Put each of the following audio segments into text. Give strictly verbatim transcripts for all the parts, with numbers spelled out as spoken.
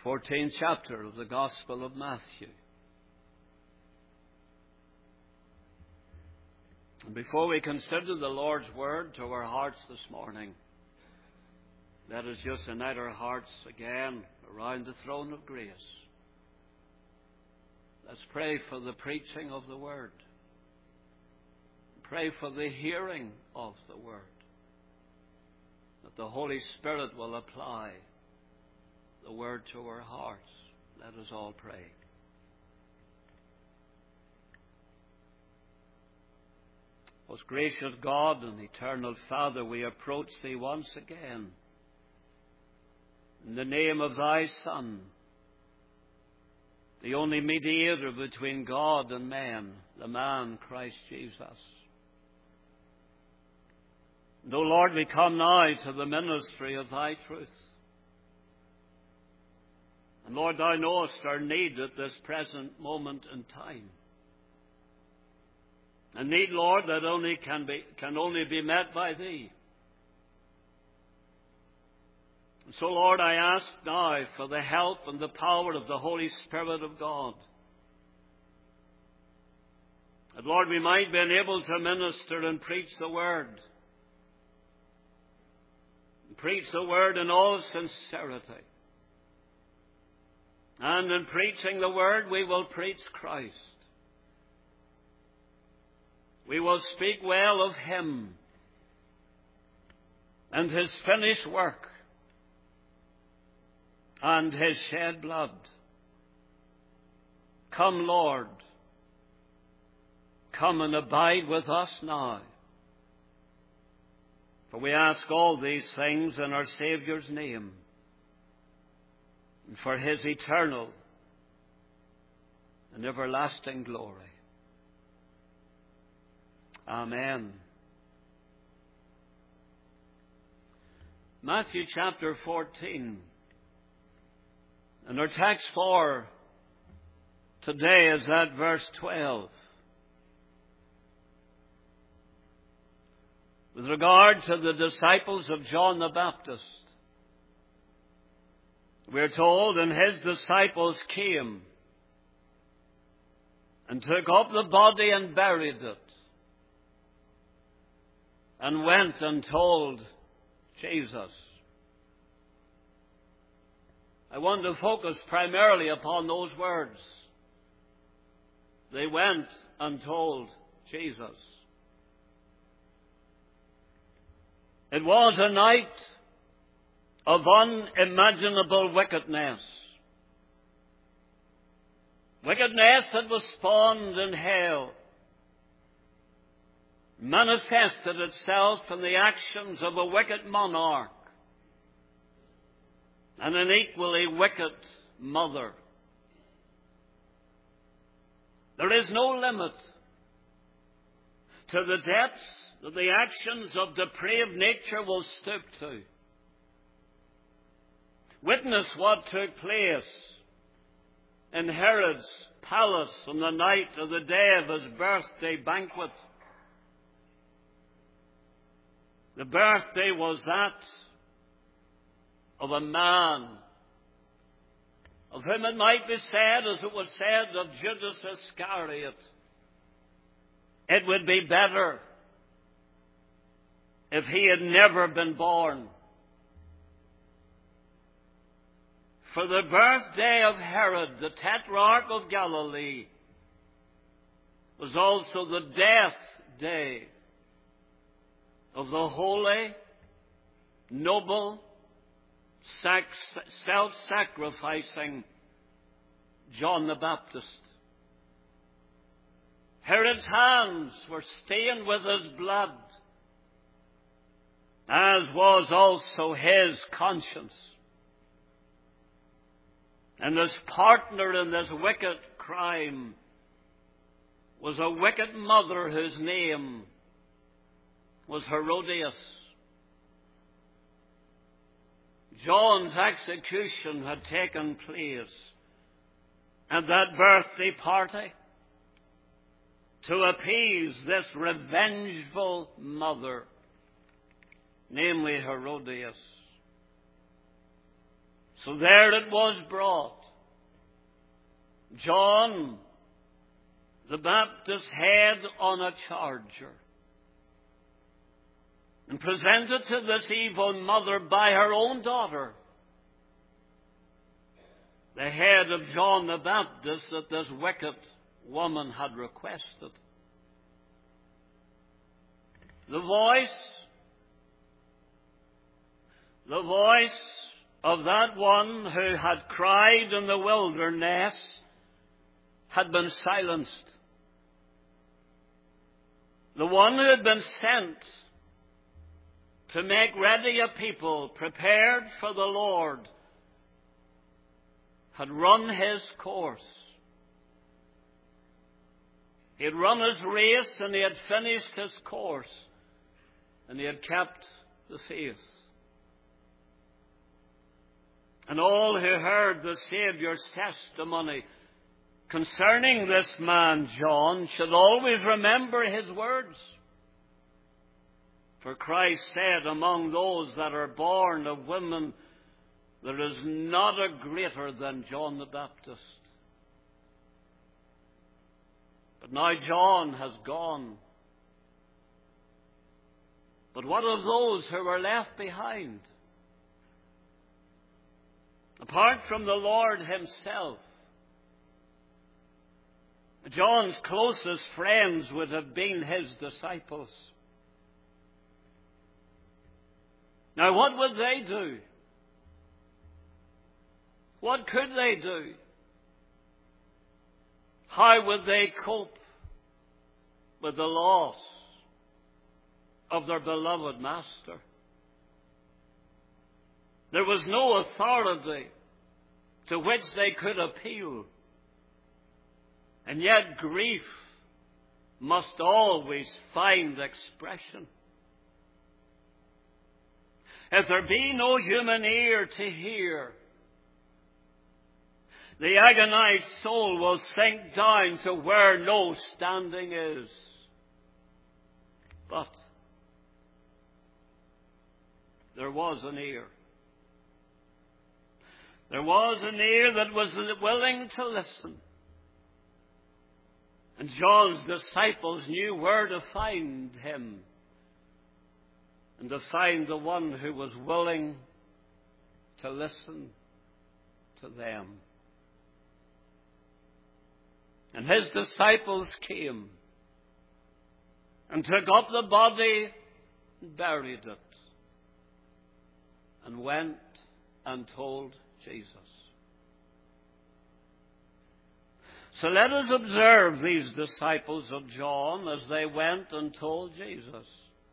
fourteenth chapter of the Gospel of Matthew. And before we consider the Lord's Word to our hearts this morning, let us just unite our hearts again around the throne of grace. Let's pray for the preaching of the Word. Pray for the hearing of the Word, that the Holy Spirit will apply the Word to our hearts. Let us all pray. Most gracious God and eternal Father, we approach Thee once again in the name of Thy Son, the only mediator between God and man, the man Christ Jesus. And, O Lord, we come now to the ministry of Thy truth. And Lord, Thou knowest our need at this present moment in time. A need, Lord, that only can be can only be met by Thee. And so, Lord, I ask now for the help and the power of the Holy Spirit of God. That, Lord, we might be able to minister and preach the Word. And preach the Word in all sincerity. And in preaching the Word, we will preach Christ. We will speak well of Him and His finished work and His shed blood. Come, Lord, come and abide with us now. For we ask all these things in our Saviour's name, and for His eternal and everlasting glory. Amen. Matthew chapter fourteen. And our text for today is at verse twelve. With regard to the disciples of John the Baptist, we're told, and his disciples came and took up the body and buried it, and went and told Jesus. I want to focus primarily upon those words. They went and told Jesus. It was a night of unimaginable wickedness. Wickedness that was spawned in hell manifested itself in the actions of a wicked monarch and an equally wicked mother. There is no limit to the depths that the actions of depraved nature will stoop to. Witness what took place in Herod's palace on the night of the day of his birthday banquet. The birthday was that of a man, of whom it might be said, as it was said of Judas Iscariot, it would be better if he had never been born. For the birthday of Herod, the Tetrarch of Galilee, was also the death day of the holy, noble, self-sacrificing John the Baptist. Herod's hands were stained with his blood, as was also his conscience. And his partner in this wicked crime was a wicked mother whose name was Herodias. John's execution had taken place at that birthday party to appease this revengeful mother, namely Herodias. So there it was brought. John the Baptist's head on a charger, and presented to this evil mother by her own daughter the head of John the Baptist that this wicked woman had requested. The voice, the voice of that one who had cried in the wilderness had been silenced. The one who had been sent to make ready a people prepared for the Lord had run his course. He had run his race and he had finished his course, and he had kept the faith. And all who heard the Saviour's testimony concerning this man John should always remember his words. For Christ said, among those that are born of women, there is not a greater than John the Baptist. But now John has gone. But what of those who were left behind? Apart from the Lord himself, John's closest friends would have been his disciples. Now, what would they do? What could they do? How would they cope with the loss of their beloved Master? There was no authority to which they could appeal. And yet grief must always find expression. If there be no human ear to hear, the agonized soul will sink down to where no standing is. But there was an ear. There was an ear that was willing to listen. And John's disciples knew where to find him, and to find the one who was willing to listen to them. And his disciples came and took up the body and buried it, and went and told Jesus. So let us observe these disciples of John as they went and told Jesus.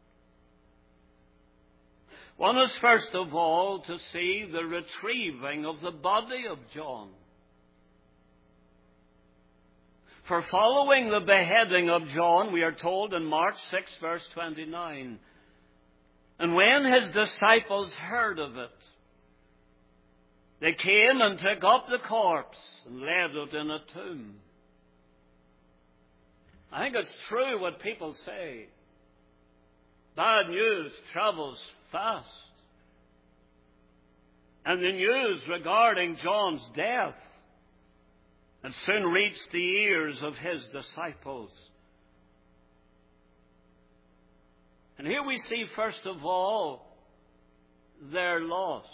One is first of all to see the retrieving of the body of John. For following the beheading of John, we are told in Mark six, verse twenty-nine, and when his disciples heard of it, they came and took up the corpse and laid it in a tomb. I think it's true what people say. Bad news travels fast. And the news regarding John's death had soon reached the ears of his disciples. And here we see, first of all, their loss.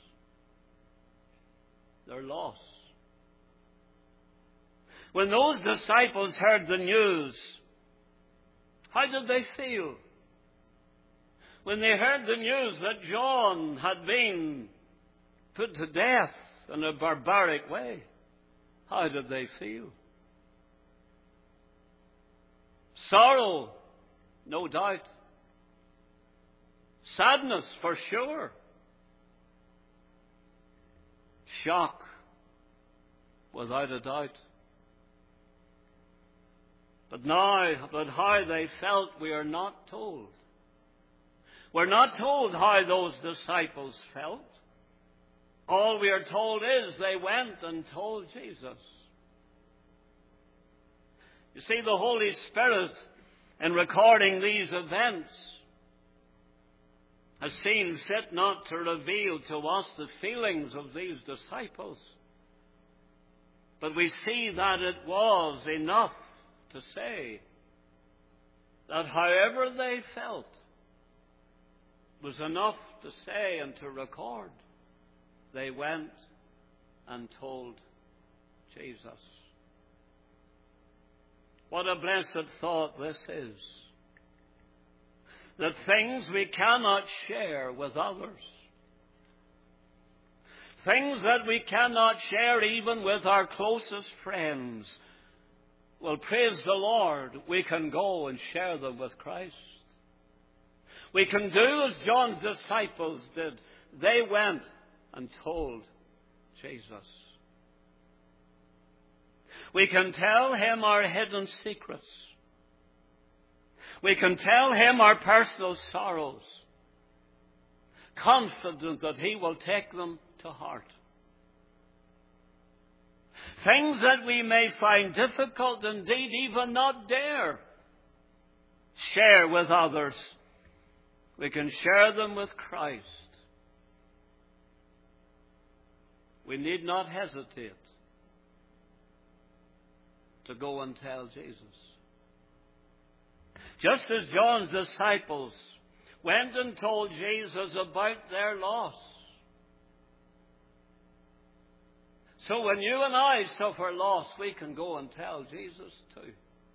Their loss. When those disciples heard the news, how did they feel? When they heard the news that John had been put to death in a barbaric way, how did they feel? Sorrow, no doubt. Sadness, for sure. Shock, without a doubt. But now, but how they felt, we are not told. We're not told how those disciples felt. All we are told is they went and told Jesus. You see, the Holy Spirit, in recording these events, has seen fit not to reveal to us the feelings of these disciples. But we see that it was enough to say that however they felt was enough to say and to record. They went and told Jesus. What a blessed thought this is. That things we cannot share with others, things that we cannot share even with our closest friends, well, praise the Lord, we can go and share them with Christ. We can do as John's disciples did. They went and told Jesus. We can tell him our hidden secrets. We can tell him our personal sorrows, confident that he will take them to heart. Things that we may find difficult, indeed even not dare share with others, we can share them with Christ. We need not hesitate to go and tell Jesus. Just as John's disciples went and told Jesus about their loss. So when you and I suffer loss, we can go and tell Jesus too.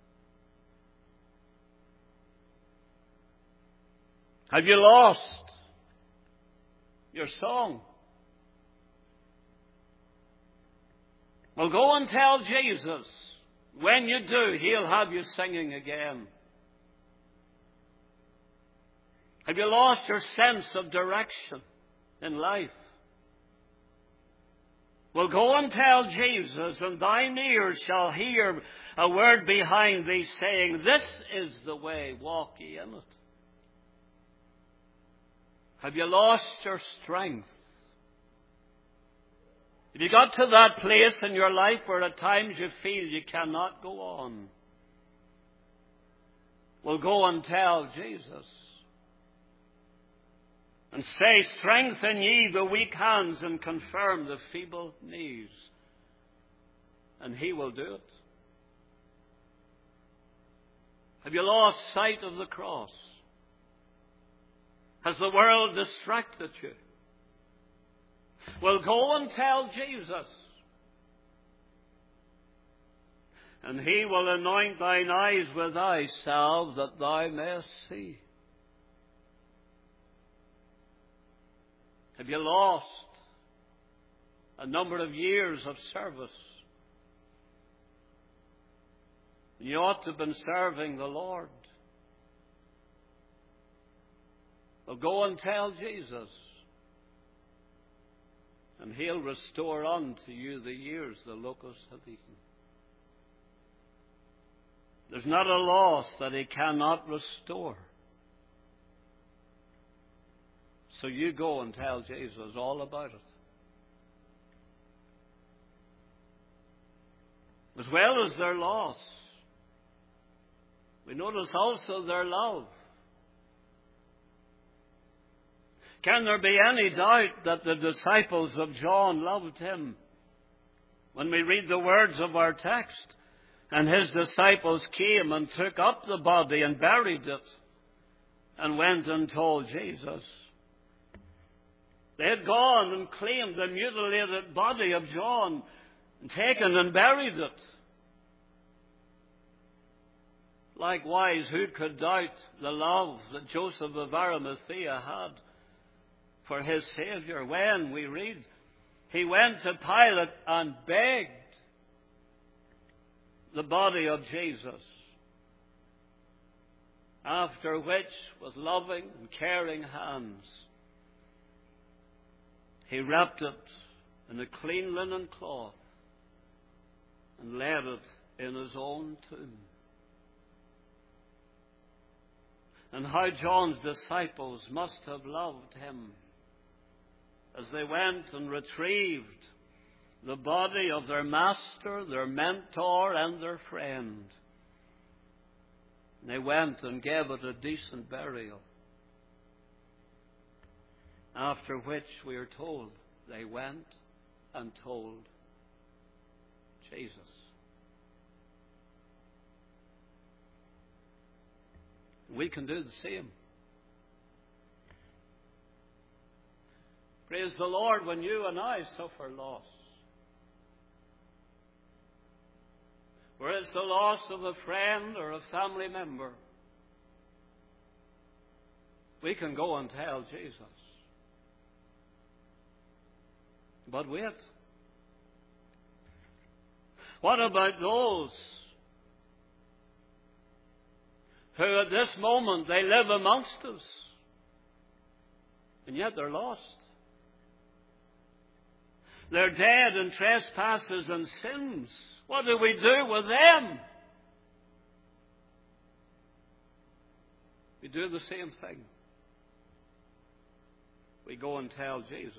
Have you lost your song? Well, go and tell Jesus. When you do, he'll have you singing again. Have you lost your sense of direction in life? Well, go and tell Jesus, and thine ears shall hear a word behind thee saying, this is the way, walk ye in it. Have you lost your strength? Have you got to that place in your life where at times you feel you cannot go on? Well, go and tell Jesus. And say, strengthen ye the weak hands and confirm the feeble knees. And he will do it. Have you lost sight of the cross? Has the world distracted you? Well, go and tell Jesus. And he will anoint thine eyes with eye salve that thou mayest see. Have you lost a number of years of service? You ought to have been serving the Lord. Well, go and tell Jesus, and he'll restore unto you the years the locusts have eaten. There's not a loss that he cannot restore. So you go and tell Jesus all about it. As well as their loss, we notice also their love. Can there be any doubt that the disciples of John loved him? When we read the words of our text, and his disciples came and took up the body and buried it, and went and told Jesus. They had gone and claimed the mutilated body of John and taken and buried it. Likewise, who could doubt the love that Joseph of Arimathea had for his Savior when, we read, he went to Pilate and begged the body of Jesus, after which, with loving and caring hands, he wrapped it in a clean linen cloth and laid it in his own tomb. And how John's disciples must have loved him as they went and retrieved the body of their master, their mentor, and their friend. They went and gave it a decent burial. After which we are told they went and told Jesus. We can do the same. Praise the Lord, when you and I suffer loss, whether it's the loss of a friend or a family member, we can go and tell Jesus. But wait. What about those who at this moment they live amongst us, and yet they're lost? They're dead in trespasses and sins. What do we do with them? We do the same thing. We go and tell Jesus.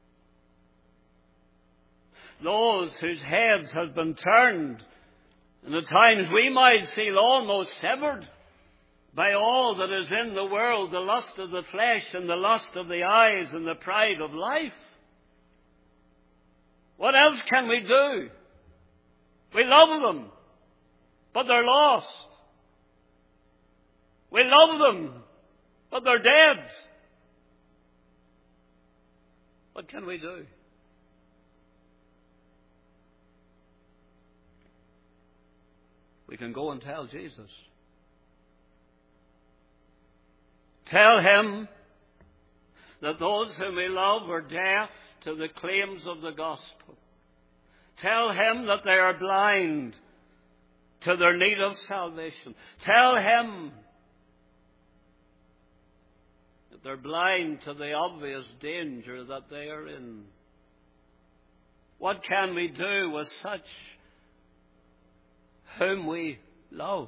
Those whose heads have been turned, and at times we might feel almost severed by all that is in the world, the lust of the flesh and the lust of the eyes and the pride of life. What else can we do? We love them, but they're lost. We love them, but they're dead. What can we do? We can go and tell Jesus. Tell him that those whom we love are deaf to the claims of the gospel. Tell him that they are blind to their need of salvation. Tell him that they're blind to the obvious danger that they are in. What can we do with such whom we love?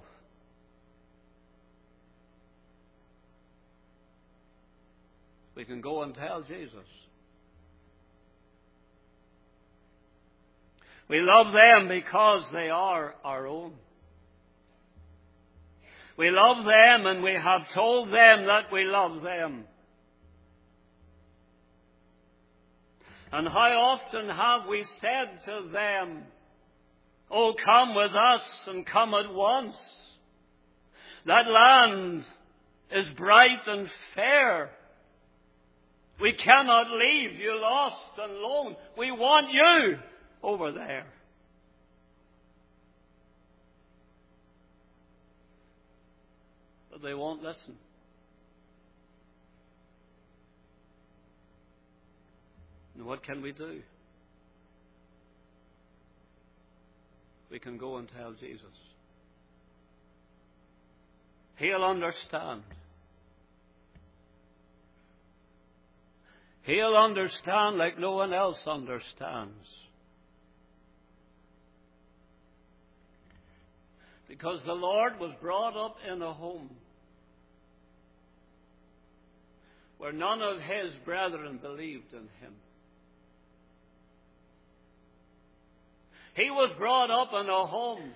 We can go and tell Jesus. We love them because they are our own. We love them and we have told them that we love them. And how often have we said to them, "Oh, come with us and come at once. That land is bright and fair. We cannot leave you lost and lone. We want you over there." But they won't listen. And what can we do? We can go and tell Jesus. He'll understand. He'll understand like no one else understands. Because the Lord was brought up in a home where none of his brethren believed in him. He was brought up in a home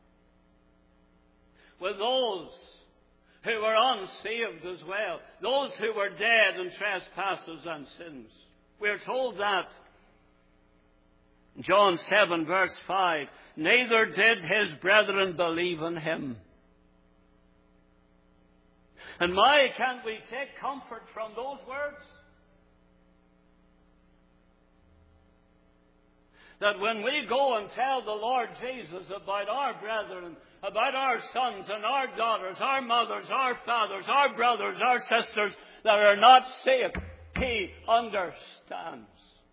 with those who were unsaved as well, those who were dead in trespasses and sins. We're told that in John seven verse five, neither did his brethren believe in him. And my, can't we take comfort from those words? That when we go and tell the Lord Jesus about our brethren, about our sons and our daughters, our mothers, our fathers, our brothers, our sisters that are not saved, he understands.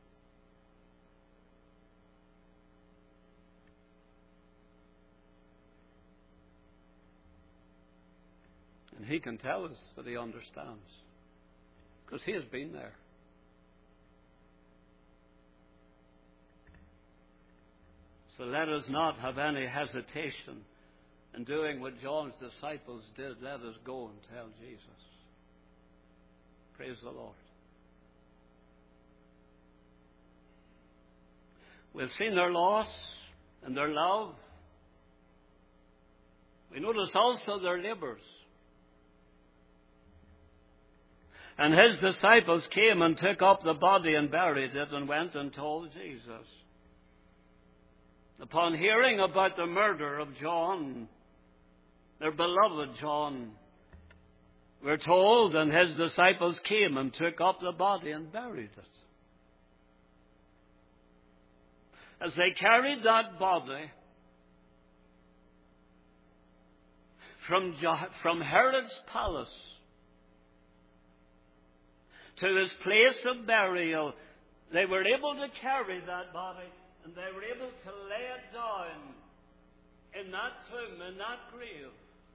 And he can tell us that he understands, because he has been there. So let us not have any hesitation in doing what John's disciples did. Let us go and tell Jesus. Praise the Lord. We've seen their loss and their love. We notice also their labours. And his disciples came and took up the body and buried it and went and told Jesus. Upon hearing about the murder of John, their beloved John, we're told, and his disciples came and took up the body and buried it. As they carried that body from, from Herod's palace to his place of burial, they were able to carry that body and they were able to lay it down in that tomb, in that grave.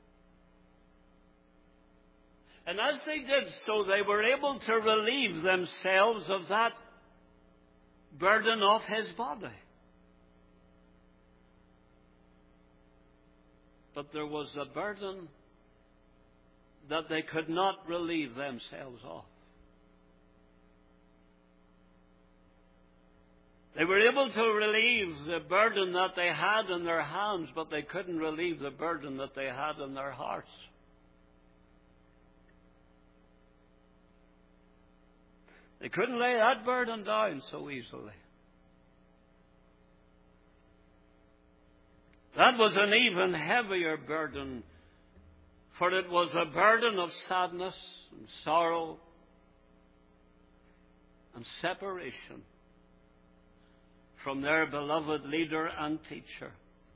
And as they did so, they were able to relieve themselves of that burden of his body. But there was a burden that they could not relieve themselves of. They were able to relieve the burden that they had in their hands, but they couldn't relieve the burden that they had in their hearts. They couldn't lay that burden down so easily. That was an even heavier burden, for it was a burden of sadness and sorrow and separation from their beloved leader and teacher.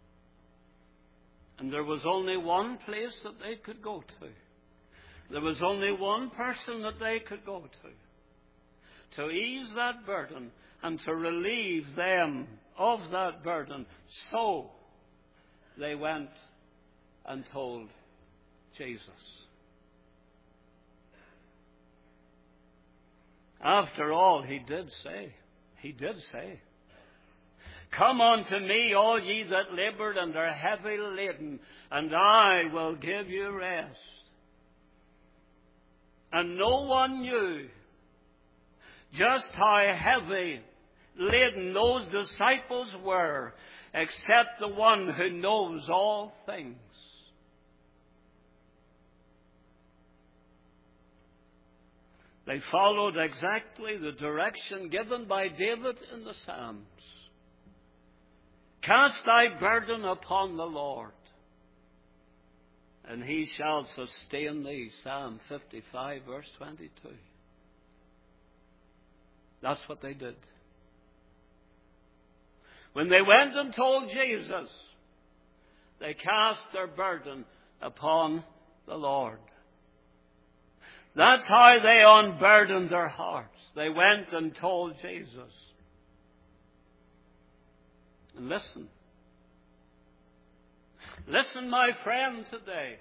And there was only one place that they could go to. There was only one person that they could go to, to ease that burden and to relieve them of that burden. So they went and told Jesus. After all, he did say, he did say, "Come unto me, all ye that labour and are heavy laden, and I will give you rest." And no one knew just how heavy laden those disciples were, except the one who knows all things. They followed exactly the direction given by David in the Psalms. "Cast thy burden upon the Lord, and he shall sustain thee." Psalm fifty-five, verse twenty-two. That's what they did. When they went and told Jesus, they cast their burden upon the Lord. That's how they unburdened their hearts. They went and told Jesus. And listen. Listen, my friend, today.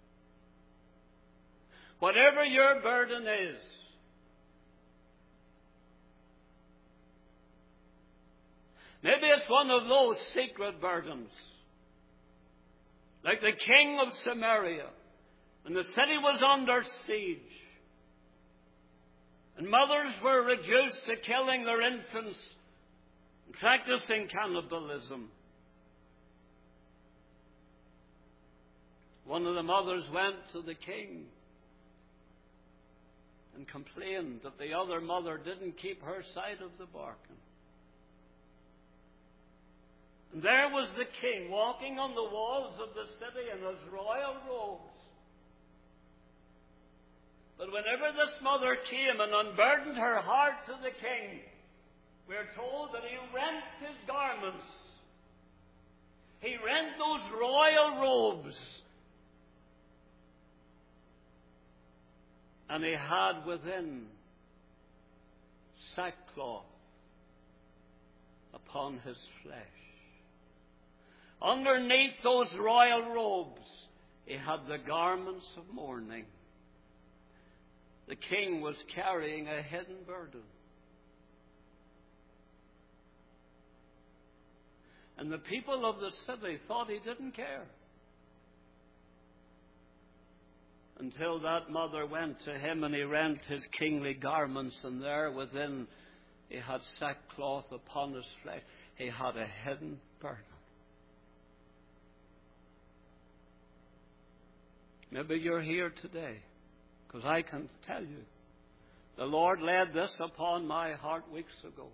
Whatever your burden is, maybe it's one of those secret burdens, like the king of Samaria, when the city was under siege, and mothers were reduced to killing their infants and practicing cannibalism. One of the mothers went to the king and complained that the other mother didn't keep her side of the bargain. And there was the king walking on the walls of the city in his royal robes. But whenever this mother came and unburdened her heart to the king, we're told that he rent his garments. He rent those royal robes. And he had within sackcloth upon his flesh. Underneath those royal robes, he had the garments of mourning. The king was carrying a hidden burden. And the people of the city thought he didn't care. Until that mother went to him and he rent his kingly garments, and there within he had sackcloth upon his flesh. He had a hidden burden. Maybe you're here today, because I can tell you The Lord laid this upon my heart weeks ago.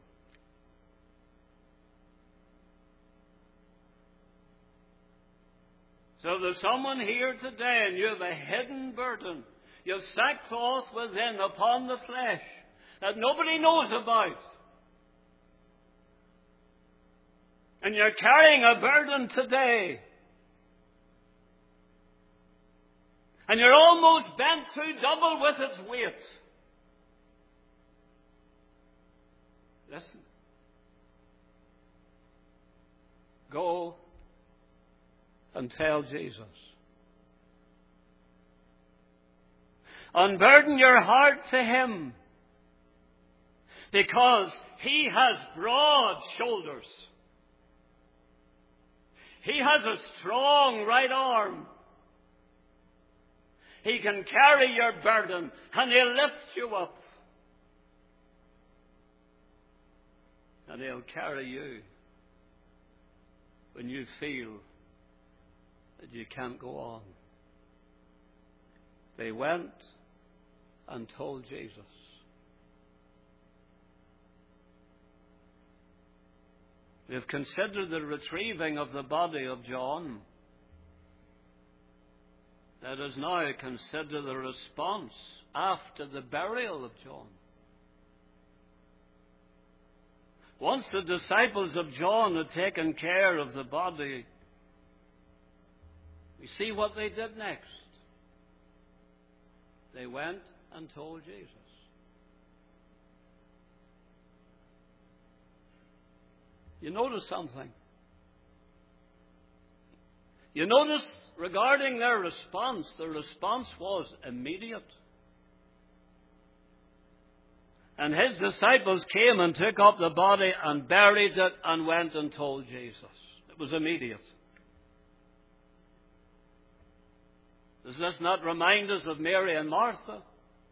So there's someone here today and you have a hidden burden. You have sackcloth within upon the flesh that nobody knows about. And you're carrying a burden today. And you're almost bent through double with its weight. Listen. Go and tell Jesus. Unburden your heart to Him, because He has broad shoulders. He has a strong right arm. He can carry your burden and He'll lift you up. And He'll carry you when you feel that you can't go on. They went and told Jesus. They've considered the retrieving of the body of John. Let us now consider the response after the burial of John. Once the disciples of John had taken care of the body, we see what they did next. They went and told Jesus. You notice something. You notice regarding their response, the response was immediate. And His disciples came and took up the body and buried it and went and told Jesus. It was immediate. Does this not remind us of Mary and Martha?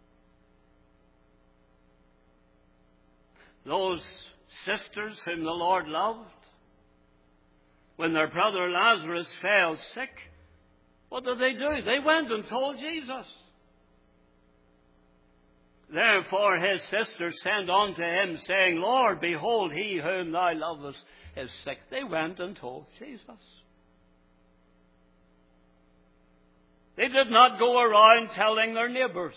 Those sisters whom the Lord loved, when their brother Lazarus fell sick, what did they do? They went and told Jesus. Therefore His sisters sent unto Him, saying, Lord, behold, he whom Thou lovest is sick. They went and told Jesus. They did not go around telling their neighbours.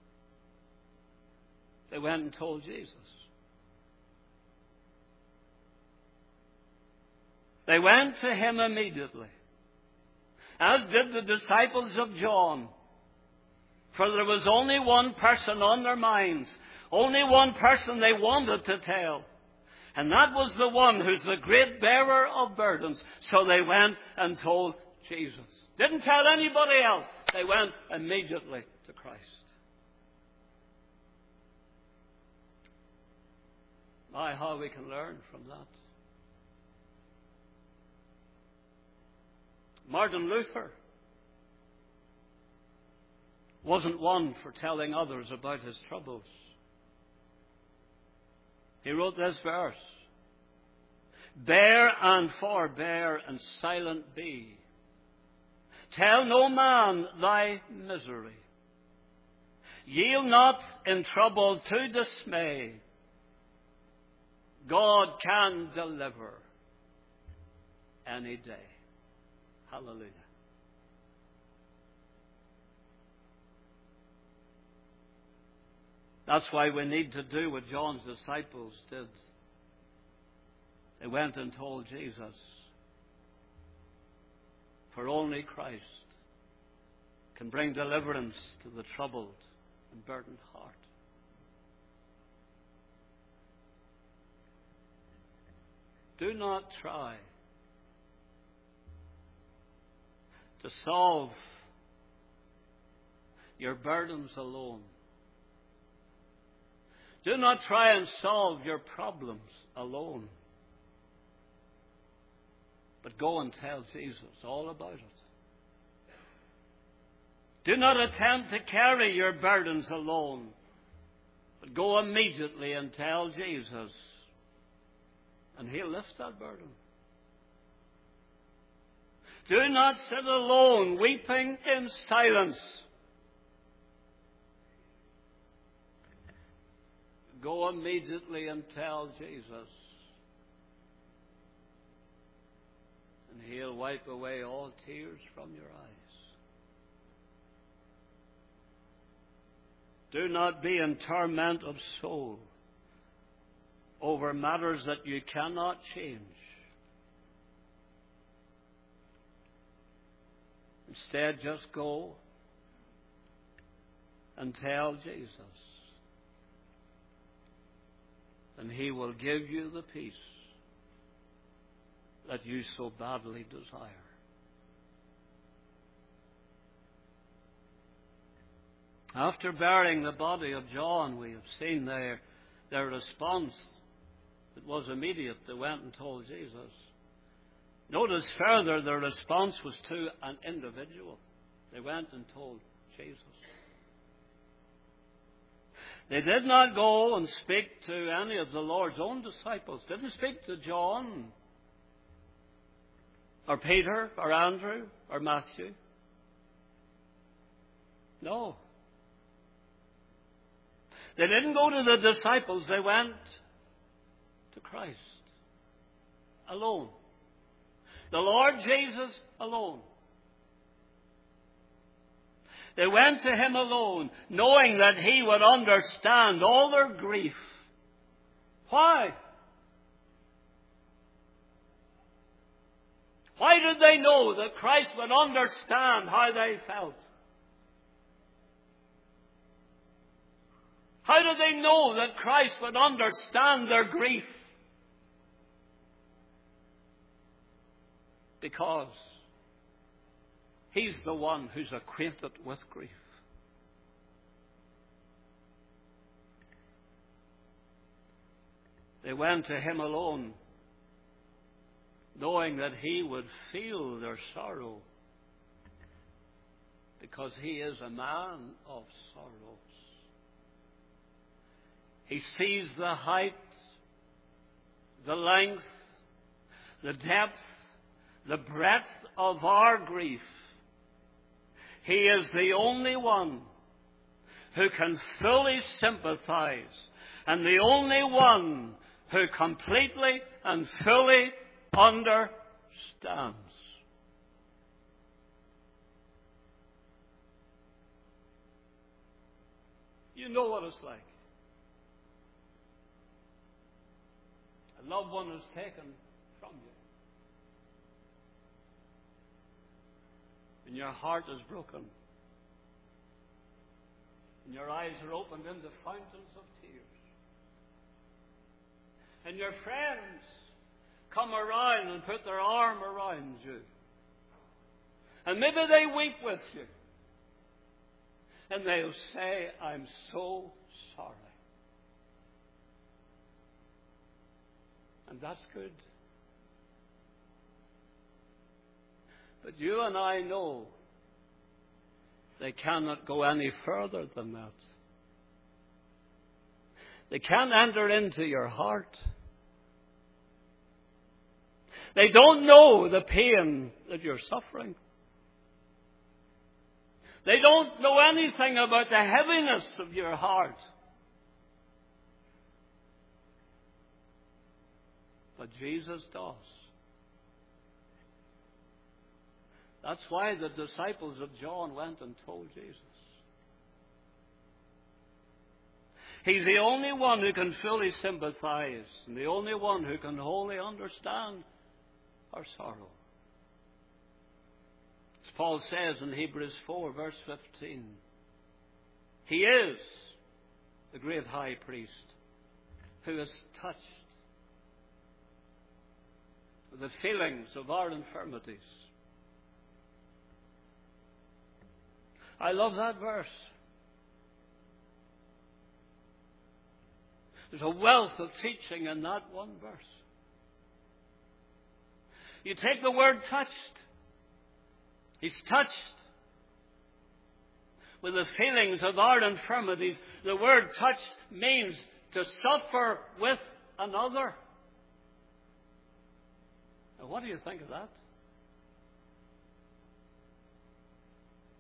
They went and told Jesus. They went to Him immediately, as did the disciples of John. For there was only one person on their minds, only one person they wanted to tell. And that was the one who's the great bearer of burdens. So they went and told Jesus. Didn't tell anybody else. They went immediately to Christ. My, how we can learn from that. Martin Luther wasn't one for telling others about his troubles. He wrote this verse: Bear and forbear and silent be. Tell no man thy misery. Yield not in trouble to dismay. God can deliver any day. Hallelujah. That's why we need to do what John's disciples did. They went and told Jesus. For only Christ can bring deliverance to the troubled and burdened heart. Do not try to solve your burdens alone. Do not try and solve your problems alone. But go and tell Jesus all about it. Do not attempt to carry your burdens alone. But go immediately and tell Jesus. And He'll lift that burden. Do not sit alone, weeping in silence. Go immediately and tell Jesus. And He'll wipe away all tears from your eyes. Do not be in torment of soul over matters that you cannot change. Instead, just go and tell Jesus. And He will give you the peace that you so badly desire. After burying the body of John, we have seen their, their response. It was immediate. They went and told Jesus. Notice further, their response was to an individual. They went and told Jesus. They did not go and speak to any of the Lord's own disciples. Didn't speak to John or Peter or Andrew or Matthew. No. They didn't go to the disciples. They went to Christ alone. The Lord Jesus alone. They went to Him alone, knowing that He would understand all their grief. Why? Why did they know that Christ would understand how they felt? How did they know that Christ would understand their grief? Because He's the one who's acquainted with grief. They went to Him alone, knowing that He would feel their sorrow, because He is a man of sorrows. He sees the height, the length, the depth, the breadth of our grief. He is the only one who can fully sympathize, and the only one who completely and fully understands. You know what it's like. A loved one is taken from you. And your heart is broken. And your eyes are opened into fountains of tears. And your friends come around and put their arm around you. And maybe they weep with you. And they'll say, I'm so sorry. And that's good. But you and I know they cannot go any further than that. They can't enter into your heart. They don't know the pain that you're suffering. They don't know anything about the heaviness of your heart. But Jesus does. That's why the disciples of John went and told Jesus. He's the only one who can fully sympathize, and the only one who can wholly understand our sorrow. As Paul says in Hebrews four, verse fifteen, He is the great high priest who is touched with the feelings of our infirmities. I love that verse. There's a wealth of teaching in that one verse. You take the word touched. He's touched with the feelings of our infirmities. The word touched means to suffer with another. Now, what do you think of that?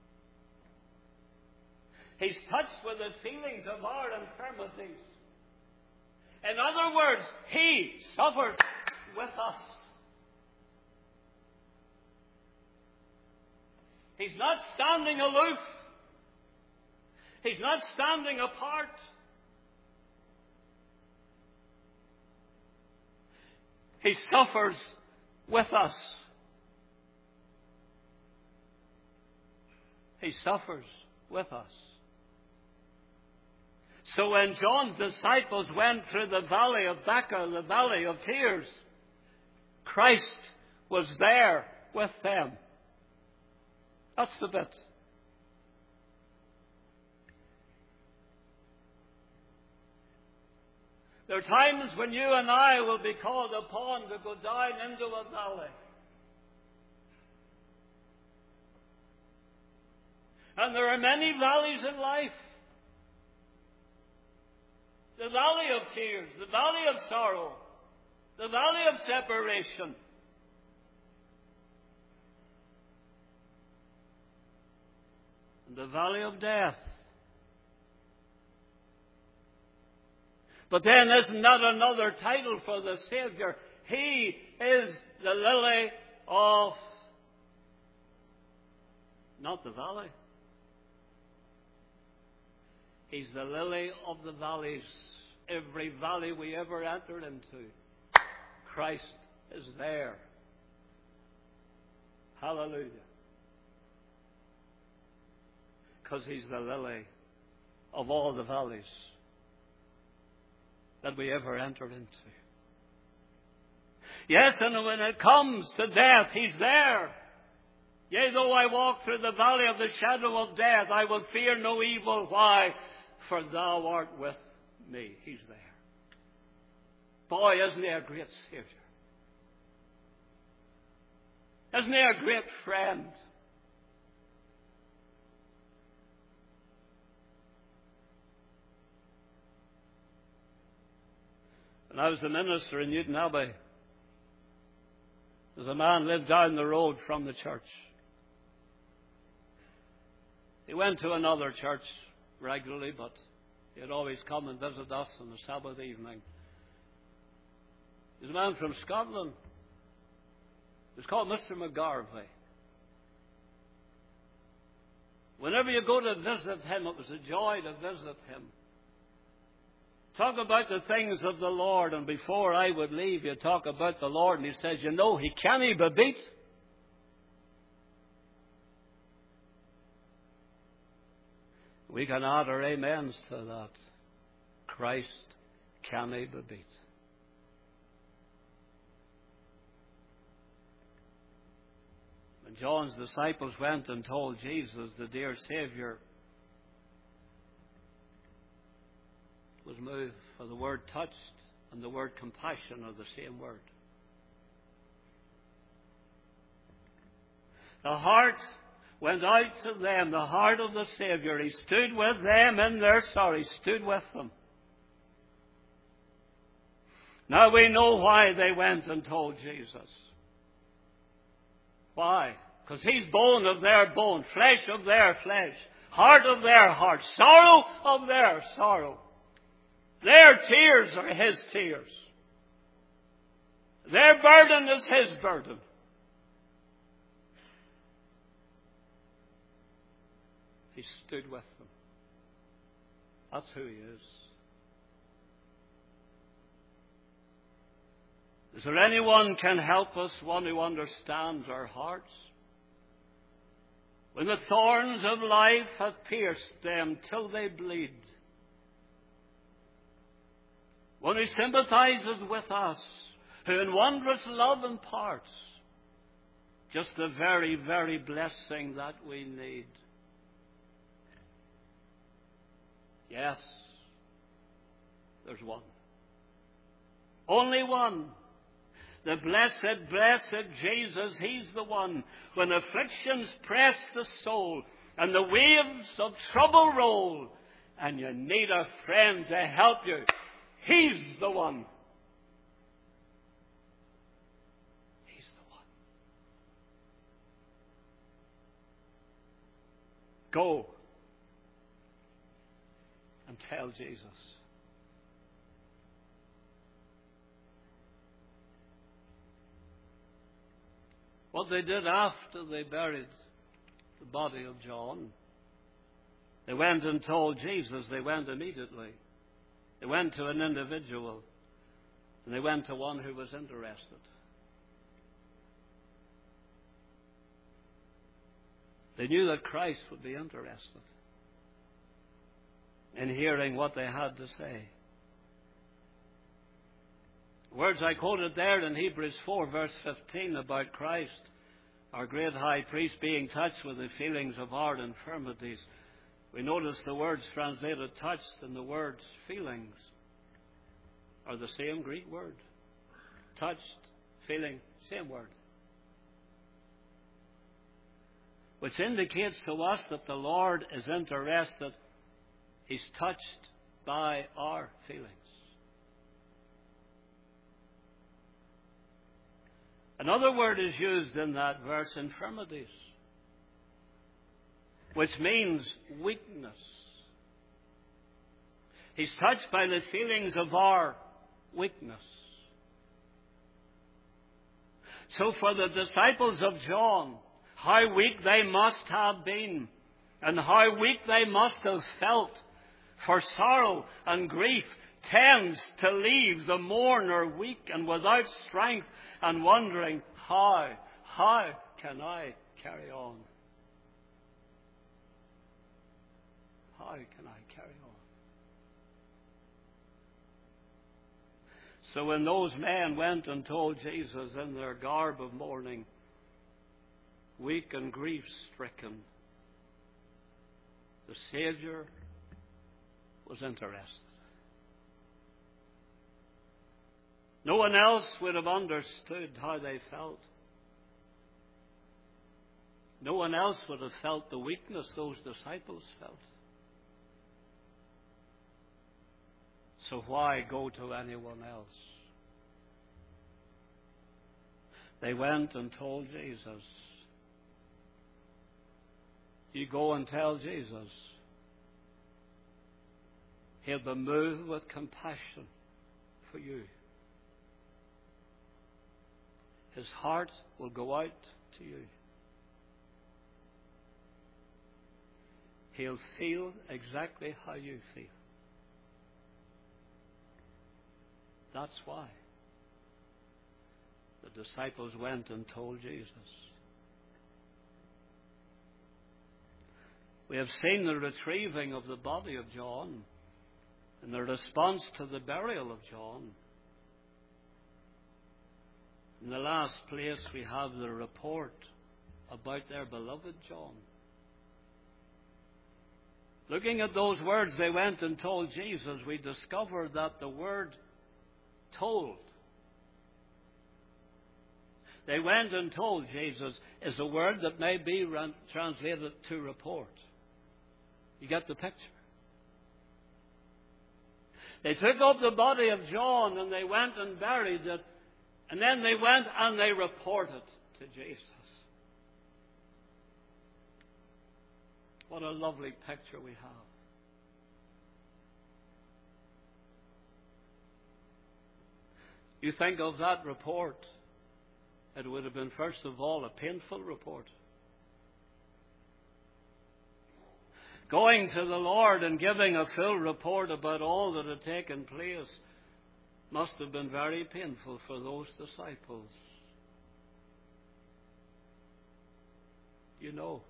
He's touched with the feelings of our infirmities. In other words, He suffers with us. He's not standing aloof. He's not standing apart. He suffers with us. He suffers with us. So when John's disciples went through the valley of Baca, the valley of tears, Christ was there with them. That's the bit. There are times when you and I will be called upon to go down into a valley. And there are many valleys in life. The valley of tears, the valley of sorrow, the valley of separation. And the valley of death. But then isn't that another title for the Savior? He is the lily of, not the valley. He's the lily of the valleys. Every valley we ever entered into, Christ is there. Hallelujah. Because He's the lily of all the valleys that we ever entered into. Yes, and when it comes to death, He's there. Yea, though I walk through the valley of the shadow of death, I will fear no evil. Why? For Thou art with me. He's there. Boy, isn't He a great Savior? Isn't He a great friend? When I was a minister in Newton Abbey, there's a man lived down the road from the church. He went to another church regularly, but he'd always come and visit us on the Sabbath evening. He's a man from Scotland. He's called Mister McGarvey. Whenever you go to visit him, it was a joy to visit him. Talk about the things of the Lord, and before I would leave, you talk about the Lord, and he says, you know, He can't be beat. We can add our amens to that. Christ can't be beat. When John's disciples went and told Jesus, the dear Savior was moved, for the word touched and the word compassion are the same word. The heart went out to them, the heart of the Savior. He stood with them in their sorrow. He stood with them. Now we know why they went and told Jesus. Why? Because He's bone of their bone, flesh of their flesh, heart of their heart, sorrow of their sorrow. Their tears are His tears. Their burden is His burden. He stood with them. That's who He is. Is there anyone can help us, one who understands our hearts? When the thorns of life have pierced them till they bleed. One who sympathizes with us, who in wondrous love imparts just the very, very blessing that we need. Yes, there's one. Only one. The blessed, blessed Jesus, He's the one. When afflictions press the soul and the waves of trouble roll and you need a friend to help you, He's the one. He's the one. Go and tell Jesus. what they did after they buried the body of John. They went and told Jesus. They went immediately. They went to an individual. And they went to one who was interested. They knew that Christ would be interested in hearing what they had to say. Words I quoted there in Hebrews four, verse fifteen, about Christ, our great high priest, being touched with the feelings of our infirmities. We notice the words translated touched and the words feelings are the same Greek word. Touched, feeling, same word. Which indicates to us that the Lord is interested. He's touched by our feelings. Another word is used in that verse, infirmities, which means weakness. He's touched by the feelings of our weakness. So for the disciples of John, how weak they must have been, and how weak they must have felt, for sorrow and grief tends to leave the mourner weak and without strength and wondering, how, how can I carry on? How can I carry on? So when those men went and told Jesus in their garb of mourning, weak and grief-stricken, the Savior was interested. No one else would have understood how they felt. No one else would have felt the weakness those disciples felt. So why go to anyone else? They went and told Jesus. You go and tell Jesus. He'll be moved with compassion for you. His heart will go out to you. He'll feel exactly how you feel. That's why the disciples went and told Jesus. We have seen the retrieving of the body of John and the response to the burial of John. In the last place, we have the report about their beloved John. Looking at those words, they went and told Jesus, we discover that the word told, they went and told Jesus, is a word that may be translated to report. You get the picture? They took up the body of John and they went and buried it. And then they went and they reported to Jesus. What a lovely picture we have. You think of that report, it would have been first of all a painful report. Going to the Lord and giving a full report about all that had taken place must have been very painful for those disciples. You know,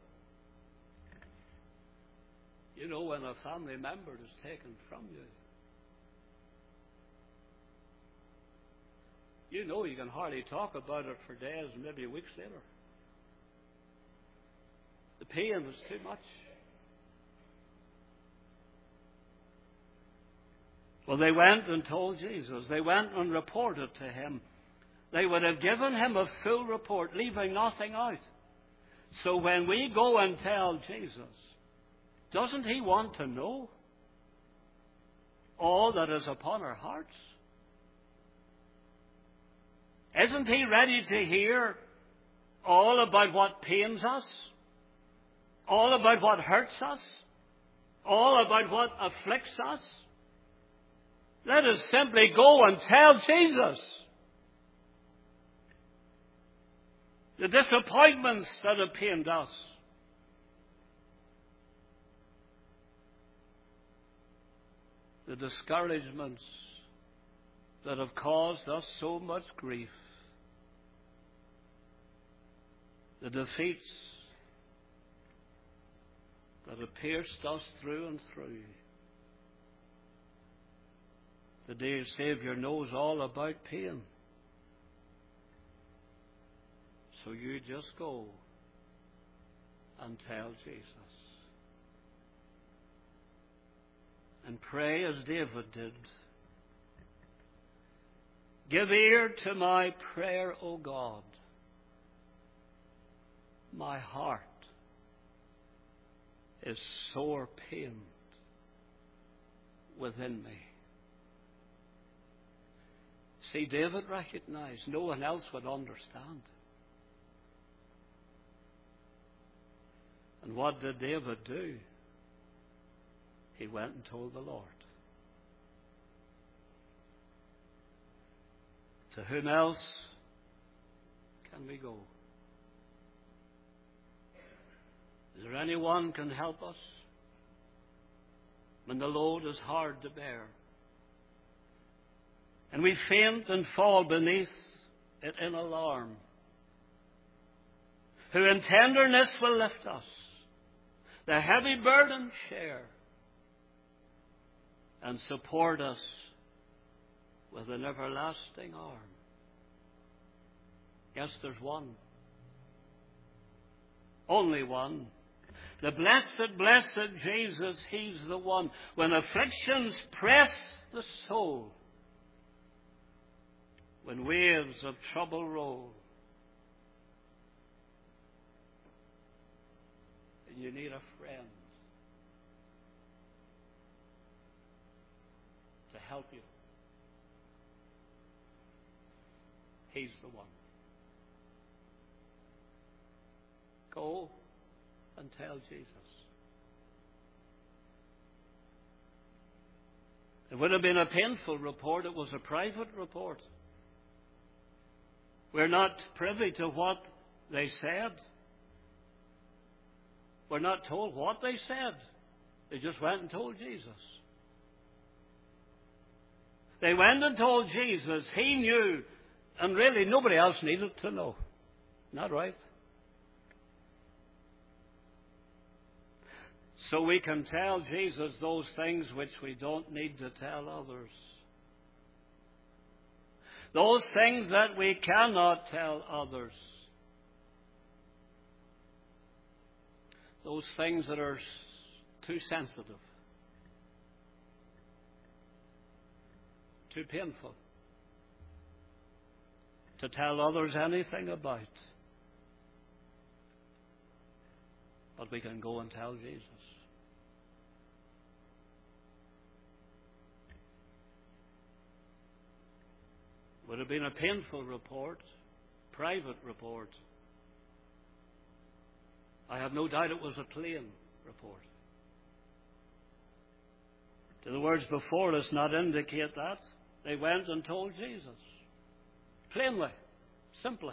you know when a family member is taken from you, you know you can hardly talk about it for days and maybe weeks later. The pain is too much. Well, they went and told Jesus. They went and reported to him. They would have given him a full report, leaving nothing out. So when we go and tell Jesus, doesn't he want to know all that is upon our hearts? Isn't he ready to hear all about what pains us? All about what hurts us? All about what afflicts us? Let us simply go and tell Jesus. the disappointments that have pained us, the discouragements that have caused us so much grief, the defeats that have pierced us through and through. The dear Savior knows all about pain. So you just go and tell Jesus. And pray as David did. Give ear to my prayer, O God. My heart is sore pained within me. See, David recognized no one else would understand. And what did David do? He went and told the Lord. To whom else can we go? Is there anyone can help us when the load is hard to bear? And we faint and fall beneath it in alarm. Who in tenderness will lift us, the heavy burden share, and support us with an everlasting arm. Yes, there's one. Only one. The blessed, blessed Jesus, He's the one. When afflictions press the soul, when waves of trouble roll, and you need a friend to help you, He's the one. Go and tell Jesus. It would have been a painful report. It was a private report. We're not privy to what they said. We're not told what they said. They just went and told Jesus. They went and told Jesus. He knew, and really nobody else needed to know. Not right? So we can tell Jesus those things which we don't need to tell others. Those things that we cannot tell others. Those things that are too sensitive, too painful to tell others anything about. But we can go and tell Jesus. Would have been a painful report, private report. I have no doubt it was a plain report. Do the words before us not indicate that? They went and told Jesus. Plainly, simply.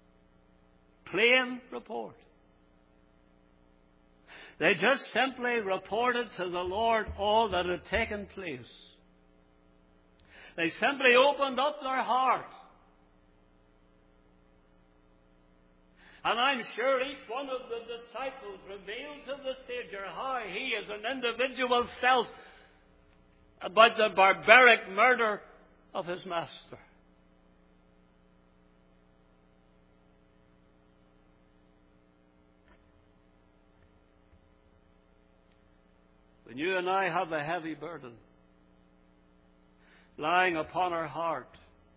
Plain report. They just simply reported to the Lord all that had taken place. They simply opened up their heart. And I'm sure each one of the disciples revealed to the Savior how he as an individual felt about the barbaric murder of his master. When you and I have a heavy burden lying upon our heart,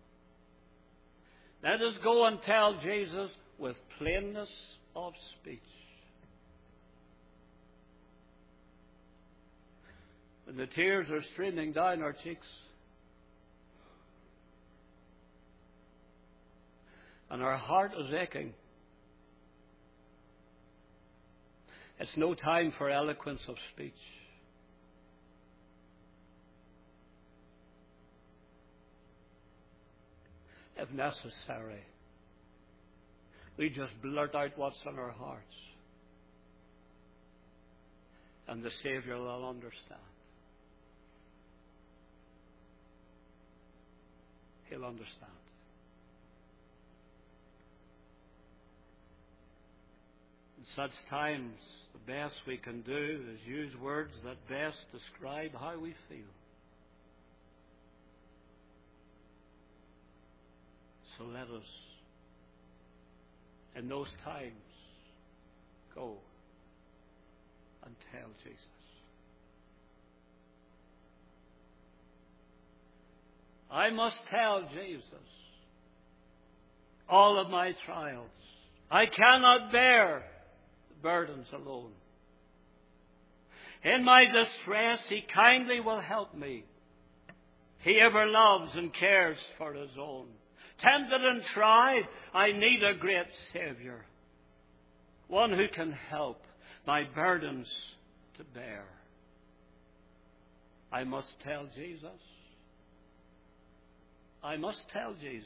let us go and tell Jesus with plainness of speech. When the tears are streaming down our cheeks, and our heart is aching, it's no time for eloquence of speech. If necessary, We just blurt out what's in our hearts. And the Savior will understand. He'll understand. In such times, the best we can do is use words that best describe how we feel. So let us, in those times, go and tell Jesus. I must tell Jesus all of my trials. I cannot bear the burdens alone. In my distress, He kindly will help me. He ever loves and cares for His own. Tempted and tried, I need a great Savior. One who can help my burdens to bear. I must tell Jesus. I must tell Jesus.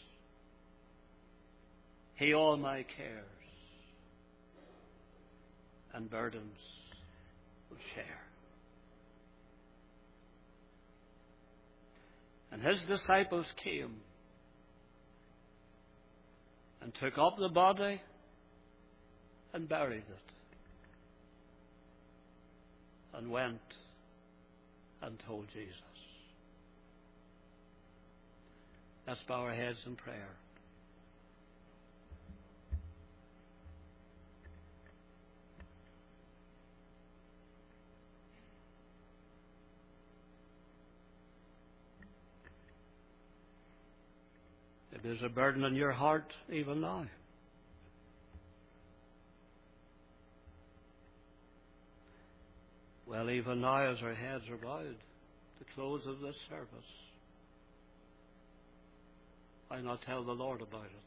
He all my cares and burdens will share. And His disciples came and took up the body and buried it, and went and told Jesus. Let's bow our heads in prayer. If there's a burden in your heart even now, well, even now as our heads are bowed, the close of this service, why not tell the Lord about it?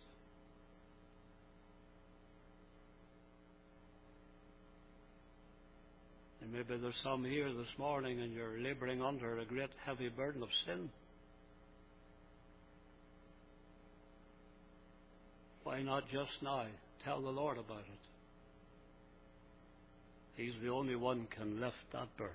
And maybe there's some here this morning and you're laboring under a great heavy burden of sin. Why not just now tell the Lord about it? He's the only one who can lift that burden.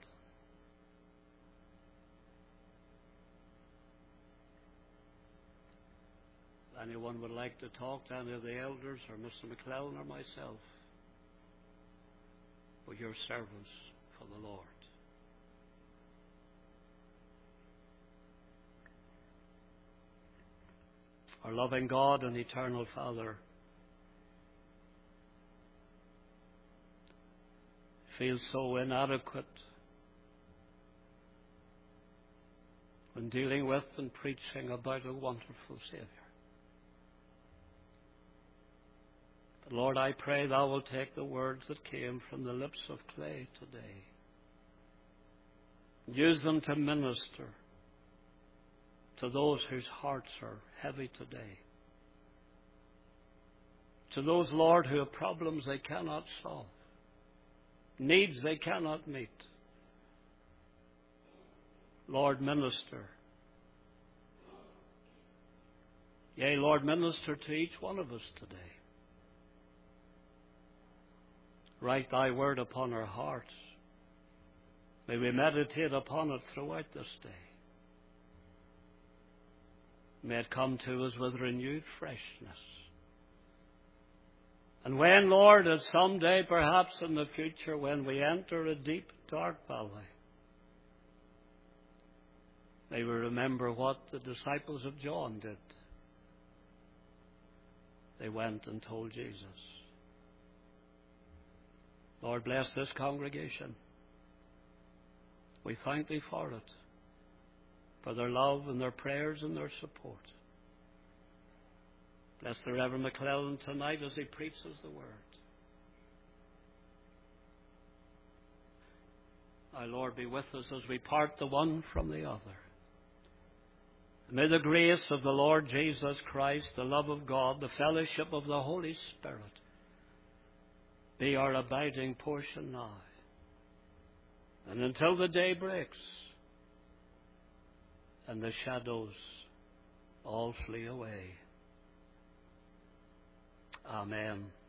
If anyone would like to talk to any of the elders or Mister McClellan or myself, we're your servants for the Lord. Our loving God and eternal Father, feel so inadequate when dealing with and preaching about a wonderful Savior. But Lord, I pray Thou will take the words that came from the lips of clay today, use them to minister to those whose hearts are heavy today, to those, Lord, who have problems they cannot solve, needs they cannot meet. Lord, minister. Yea, Lord, minister to each one of us today. Write Thy word upon our hearts. May we meditate upon it throughout this day. May it come to us with renewed freshness. And when, Lord, at some day, perhaps in the future, when we enter a deep, dark valley, may we remember what the disciples of John did. They went and told Jesus. Lord, bless this congregation. We thank Thee for it, for their love and their prayers and their support. Bless the Reverend McClellan tonight as he preaches the Word. Our Lord, be with us as we part the one from the other. And may the grace of the Lord Jesus Christ, the love of God, the fellowship of the Holy Spirit be our abiding portion now. And until the day breaks and the shadows all flee away. Amen.